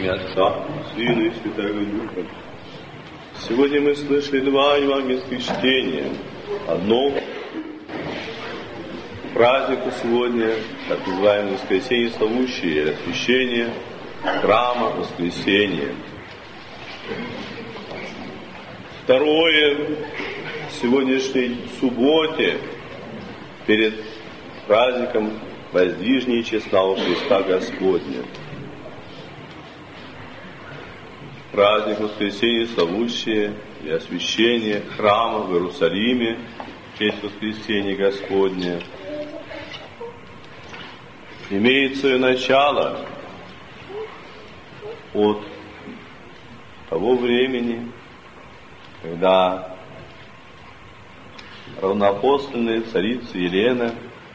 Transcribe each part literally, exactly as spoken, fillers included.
имя Отца, Сына и Святого Духа. Сегодня мы слышали два евангельских чтения. Одно празднику сегодня, так называемое воскресенье славущее, или освящение храма воскресения. Второе, сегодняшней субботе, перед праздником воздвижничья славы Христа Господня. Праздник воскресения славущее и освящение храма в Иерусалиме в честь воскресения Господня имеет свое начало от того времени, когда равноапостольная царица Елена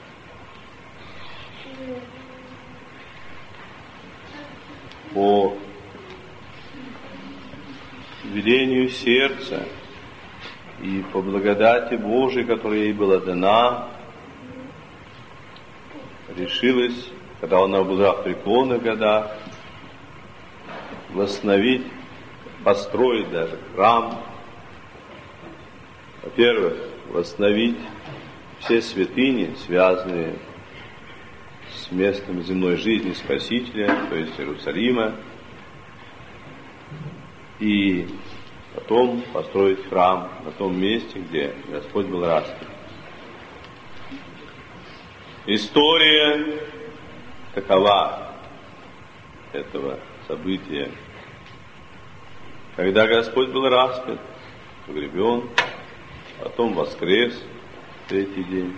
по велению сердца и по благодати Божией, которая ей была дана, решилась, когда она была в преклонных годах, восстановить, построить даже храм. Во-первых, восстановить все святыни, связанные с местом земной жизни Спасителя, то есть Иерусалима, и потом построить храм на том месте, где Господь был распят. История такова этого события. Когда Господь был распят, погребен, потом воскрес в третий день.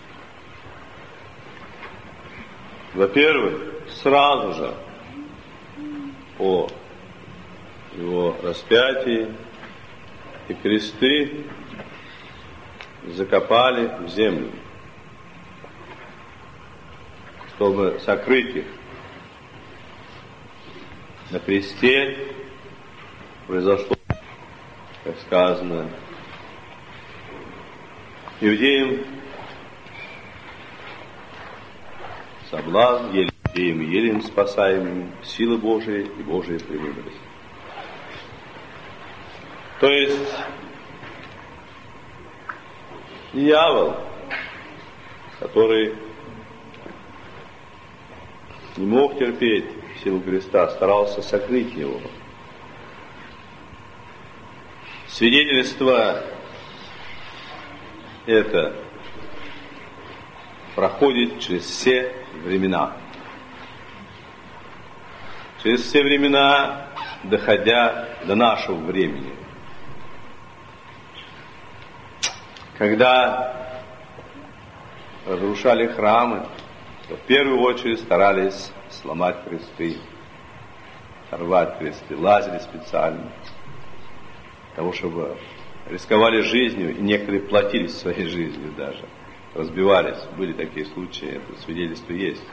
Во-первых, сразу же по его распятии и кресты закопали в землю, чтобы сокрыть их. На кресте произошло, как сказано, иудеям соблазн, еле иудеям и елем спасаемым, силы Божией и Божией премудрости. То есть дьявол, который не мог терпеть силу креста, старался сокрыть его. Свидетельство это проходит через все времена. Через все времена, доходя до нашего времени. Когда разрушали храмы, то в первую очередь старались сломать кресты, рвать кресты, лазили специально, для того, чтобы рисковали жизнью, и некоторые платились своей жизнью даже, разбивались. Были такие случаи, это свидетельство есть.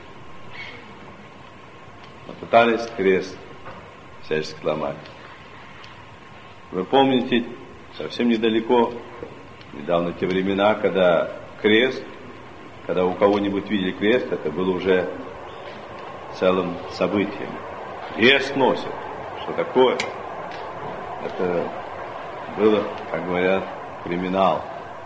Но пытались крест всячески ломать. Вы помните, совсем недалеко, недавно те времена, когда крест, когда у кого-нибудь видели крест, это было уже целым событием. Крест носит. Что такое? Это было, как говорят, криминал.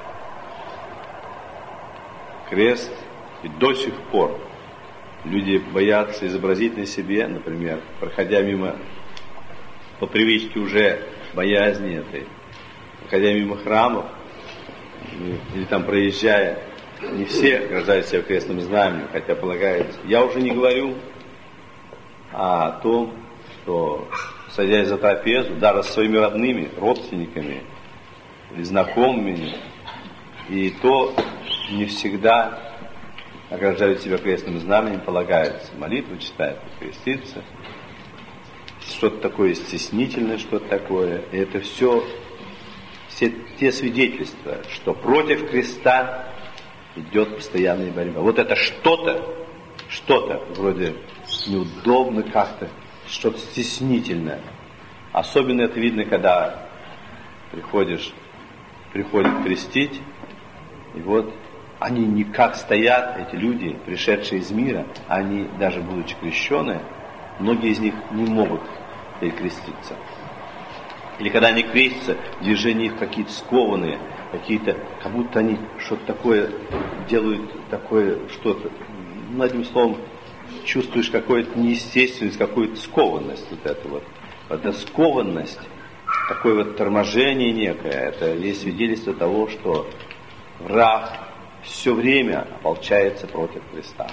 Крест, и до сих пор люди боятся изобразить на себе, например, проходя мимо, по привычке уже боязни этой, проходя мимо храмов, или там проезжая, не все ограждают себя крестным знаменем, хотя полагается. Я уже не говорю о том, что, садясь за трапезу, даже со своими родными, родственниками или знакомыми, и то не всегда ограждают себя крестным знаменем, полагается. Молитву читают, креститься, что-то такое стеснительное, что-то такое. И это все, все те свидетельства, что против креста идет постоянная борьба. Вот это что-то, что-то вроде неудобно как-то, что-то стеснительное. Особенно это видно, когда приходишь, приходят крестить, и вот они никак стоят, эти люди, пришедшие из мира, они, даже будучи крещеные, многие из них не могут перекреститься. Или когда они крестятся, движения их какие-то скованные, какие-то, как будто они что-то такое делают, такое что-то. Ну, одним словом, чувствуешь какую-то неестественность, какую-то скованность вот эту вот. Эта скованность, такое вот торможение некое, это есть свидетельство того, что враг все время ополчается против Христа.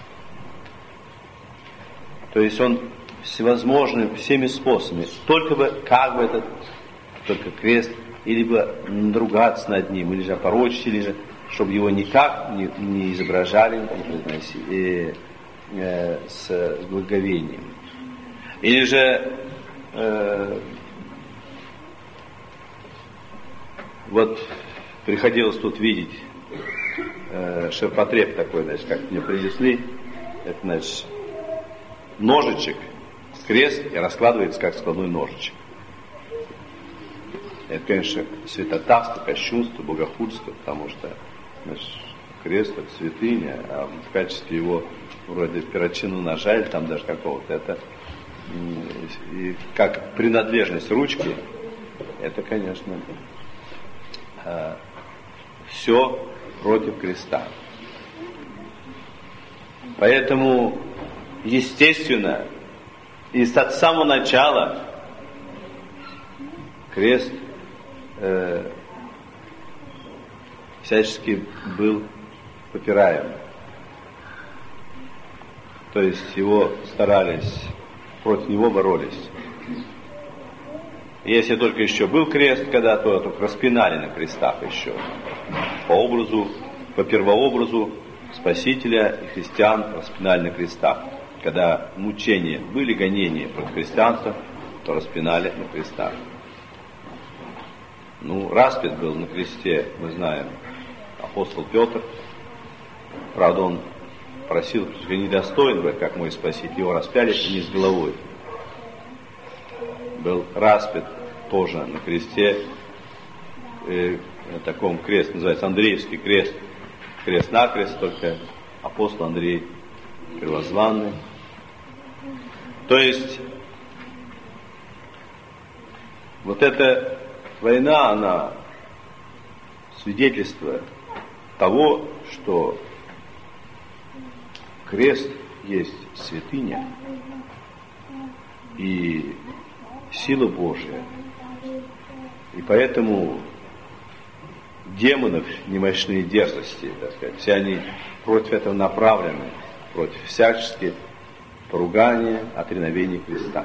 То есть он всевозможными, всеми способами, только бы, как бы этот, только крест, или бы надругаться над ним, или же опорочить, или же, чтобы его никак не, не изображали, не произносили, и, э, с, с благоговением. Или же э, вот приходилось тут видеть э, ширпотреб такой, значит, как мне принесли, это, значит, ножичек, крест, и раскладывается как складной ножичек. Это, конечно, святотатство, кощунство, богохульство, потому что, значит, крест это святыня, а в качестве его вроде перочинного ножа или там даже какого-то, это и как принадлежность ручки, это, конечно, все против креста. Поэтому, естественно, и с самого начала крест э, всячески был попираем. То есть его старались, против него боролись. Если только еще был крест когда-то, то распинали на крестах еще. По образу, по первообразу Спасителя и христиан распинали на крестах. Когда мучения были, гонения против христианства, то распинали на крестах. Ну, распят был на кресте, мы знаем, апостол Петр. Правда, он просил, что недостоин, как мой Спаситель, его распяли вниз головой. Был распят тоже на кресте, э, на таком крест, называется Андреевский крест, крест-накрест, только апостол Андрей Первозванный. То есть, вот эта война, она свидетельство того, что крест есть святыня и сила Божия. И поэтому демонов немощные дерзости, так сказать, все они против этого направлены, против всяческих поругания, отреновений креста.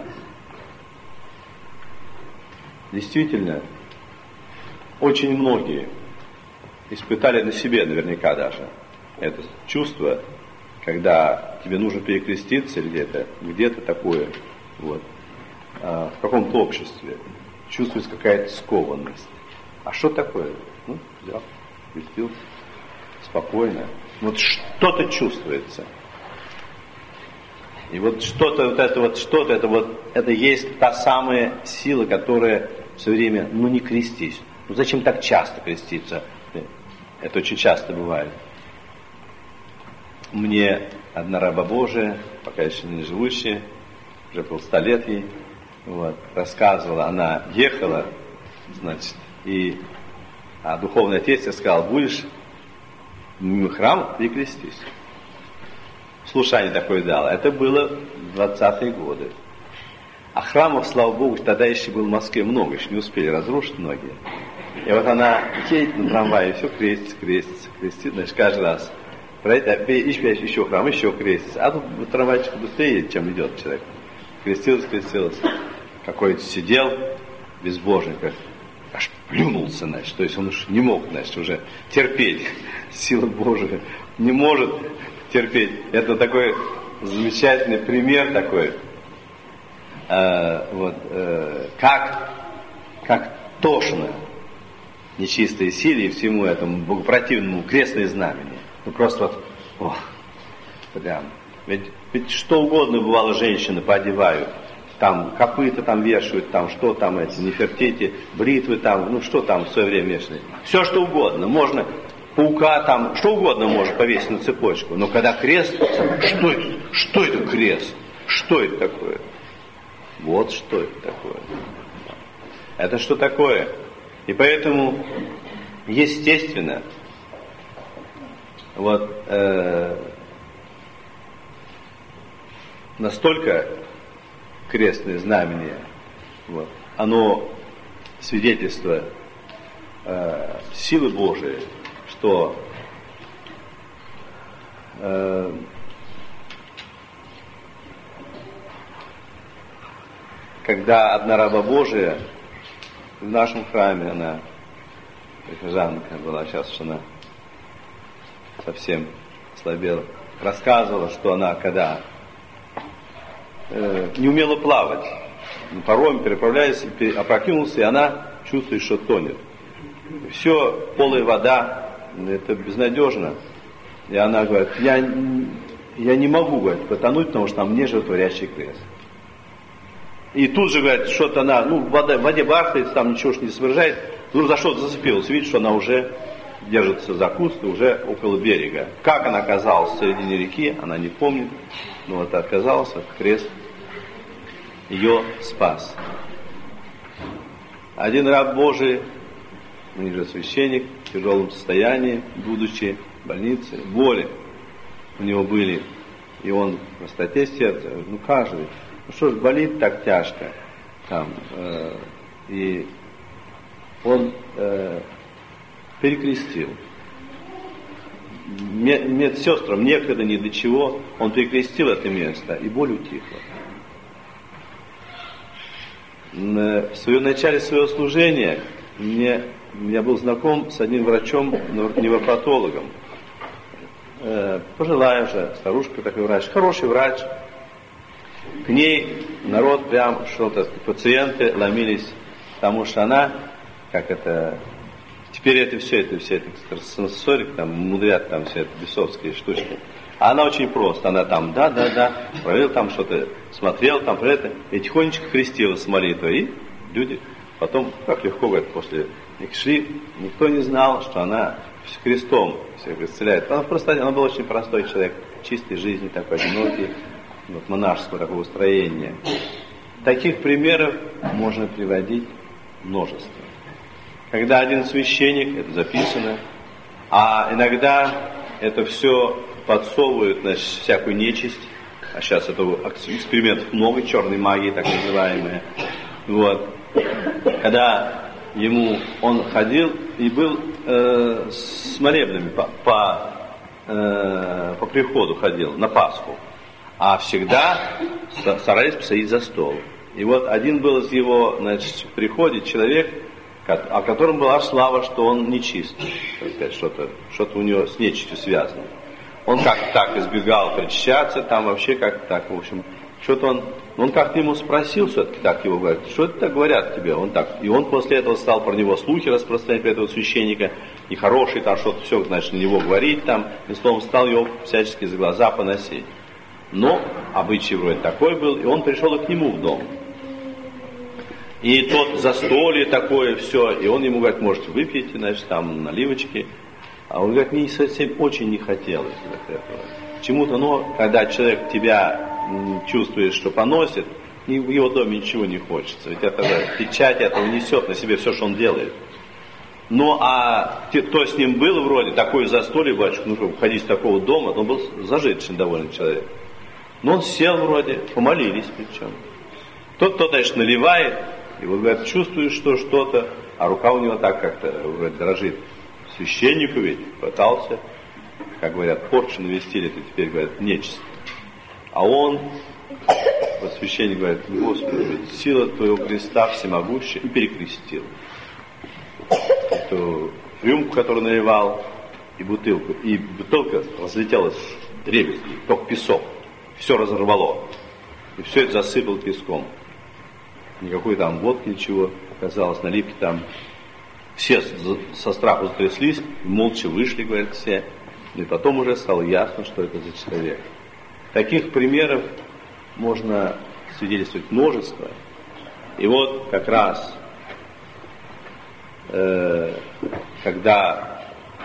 Действительно, очень многие испытали на себе наверняка даже это чувство, когда тебе нужно перекреститься где-то, где-то такое, вот, а, в каком-то обществе, чувствуется какая-то скованность. А что такое? Ну, взял, крестился, спокойно. Вот что-то чувствуется. И вот что-то, вот это вот, что-то, это вот, это есть та самая сила, которая все время, ну не крестись. Ну зачем так часто креститься? Это очень часто бывает. Мне одна раба Божия, пока еще не живущая, уже полста лет ей, вот, рассказывала, она ехала, значит, и а духовный отец ей сказал, будешь в храм, перекрестись. Слушание такое дало. Это было в двадцатые годы. А храмов, слава Богу, тогда еще было в Москве много, еще не успели разрушить многие. И вот она едет на трамвае, все крестится, крестится, крестится, значит, каждый раз. Еще, еще храм, еще крестится. А тут трамвайчик быстрее едет, чем идет человек. Крестилась, крестилась. Какой-то сидел, безбожник, аж плюнулся, значит, то есть он уж не мог, значит, уже терпеть. Сила Божия не может терпеть. Это такой замечательный пример такой, э, вот, э, как, как тошно нечистой силе и всему этому богопротивному крестное знамение. Ну просто вот, о, прям. Ведь, ведь что угодно бывало женщины поодевают. Там копыта там вешают, там что там, эти Нефертити, бритвы там, ну что там в свое время вешали. Все что угодно. Можно паука там, что угодно может повесить на цепочку. Но когда крест, что это? Что это крест? Что это такое? Вот что это такое. Это что такое? И поэтому, естественно, вот э, настолько крестное знамение, вот, оно свидетельство э, силы Божией, что э, когда одна раба Божия в нашем храме, она, прихожанка была, сейчас уж она совсем слабела, рассказывала, что она, когда э, не умела плавать, паром переправляясь, опрокинулся, и она чувствует, что тонет. Все, полая вода, это безнадежно. И она говорит, я, я не могу, говорит, потонуть, потому что там мне животворящий крест. И тут же, говорит, что-то она, ну, в воде, в воде бархает, там ничего ж не соображает, ну, за что-то зацепилась, видит, что она уже держится за куст, уже около берега. Как она оказалась в середине реки, она не помнит, но вот оказалась, крест ее спас. Один раб Божий, у них же священник, в тяжелом состоянии, будучи в больнице, боли у него были, и он в простоте сердца, ну как же, ну что ж, болит так тяжко, там, э, и он э, перекрестил. Медсестрам некогда ни до чего, он перекрестил это место, и боль утихла. В своем начале своего служения мне, я был знаком с одним врачом, невропатологом. Пожилая уже, старушка такой врач, хороший врач. К ней народ прям что-то, пациенты ломились, потому что она, как это, теперь это все, это все, это экстрасенсорик, там, мудрят там все это бесовские штучки. А она очень просто, она там, да, да, да, проверил там что-то, смотрел там про это, и тихонечко крестилась с молитвой, и люди потом, как легко, говорят, после них шли, никто не знал, что она с крестом всех исцеляет. Она просто, она был очень простой человек, чистой жизни, такой одинокий, вот, монашеского такого строения. Таких примеров можно приводить множество. Когда один священник, это записано, а иногда это все подсовывают, значит, всякую нечисть, а сейчас этого экспериментов много, черной магии, так называемые. Вот. Когда ему он ходил и был э, с молебными по, по, э, по приходу ходил на Пасху, а всегда старались посадить за стол. И вот один был из его, значит, в приходе человек, о котором была слава, что он нечист, что-то, что-то у него с нечистью связано. Он как-то так избегал причащаться, там вообще как-то так, в общем, что-то он, он как-то ему спросил все-таки, так его говорит, что это так говорят тебе, он так, и он после этого стал про него слухи распространять, про этого священника, и хороший там что-то все, значит, на него говорить там, и словом стал его всячески за глаза поносить. Но обычай вроде такой был, и он пришел и к нему в дом. И тот застолье такое все, и он ему говорит, может, выпьете, значит, там наливочки. А он говорит, мне совсем очень не хотелось этого. Чему-то, но когда человек тебя чувствует, что поносит, в его доме ничего не хочется. Ведь это печать этого несет на себе все, что он делает. Ну, а кто с ним был вроде, такое застолье, батюшка, ну, чтобы уходить с такого дома, он был зажиточный довольно человек. Но он сел вроде, помолились причем. Тот, кто, значит, наливает, и вот, говорит, чувствует, что что-то, а рука у него так как-то, говорит, дрожит. Священнику ведь пытался, как говорят, порчу навестили, это теперь, говорят, нечисть. А он, вот священник говорит, Господи, ведь сила Твоего креста всемогущая, и перекрестил. Эту рюмку, которую наливал, и бутылку. И бутылка разлетелась в дребезги, только песок. Все разорвало. И все это засыпал песком. Никакой там водки, ничего, оказалось, наливки там. Все со страху затряслись, молча вышли, говорят, все. И потом уже стало ясно, что это за человек. Таких примеров можно свидетельствовать множество. И вот как раз, э, когда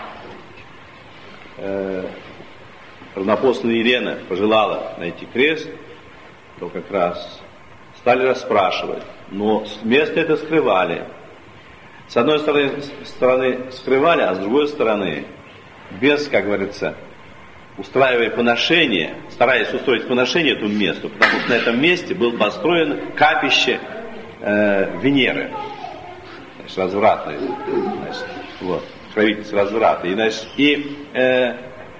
э, равнопостная Елена пожелала найти крест, то как раз стали расспрашивать, но место это скрывали. С одной стороны, стороны скрывали, а с другой стороны, без, как говорится, устраивая поношение, стараясь устроить поношение этому месту, потому что на этом месте был построен капище э, Венеры, значит, развратной, значит, вот, правительство разврата. И, значит, и, э,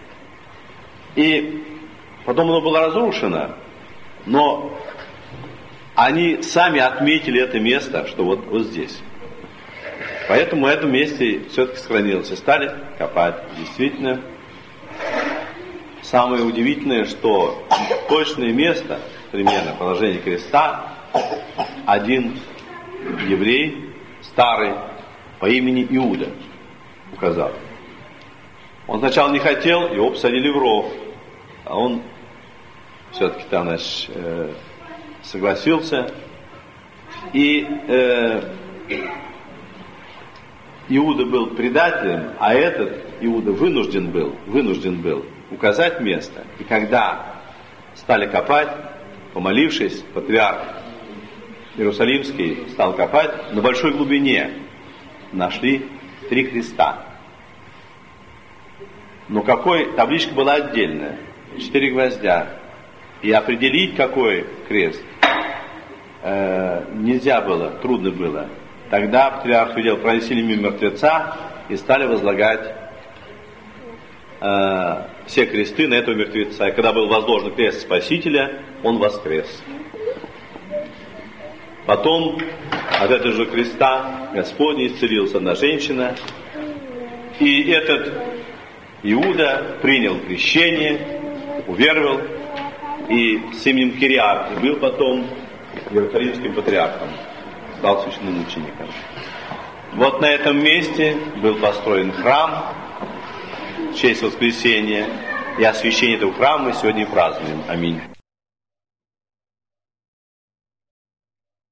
и потом оно было разрушено, но они сами отметили это место, что вот, вот здесь. Поэтому в этом месте все-таки сохранилось. И стали копать. Действительно, самое удивительное, что точное место, примерно положение креста, один еврей, старый, по имени Иуда, указал. Он сначала не хотел, его посадили в ров, а он все-таки там, значит, согласился. И э, Иуда был предателем, а этот Иуда вынужден был, вынужден был указать место. И когда стали копать, помолившись, патриарх Иерусалимский стал копать, на большой глубине нашли три креста. Но какой, табличка была отдельная, четыре гвоздя. И определить, какой крест, э, нельзя было, трудно было. Тогда патриарх видел, проносили мимо мертвеца и стали возлагать э, все кресты на этого мертвеца. И когда был возложен крест Спасителя, он воскрес. Потом от этого же креста Господня исцелилась одна женщина. И этот Иуда принял крещение, уверовал, и с именем Кириак был потом Иерусалимским патриархом, стал священным учеником. Вот на этом месте был построен храм в честь воскресения, и освящение этого храма мы сегодня и празднуем. Аминь.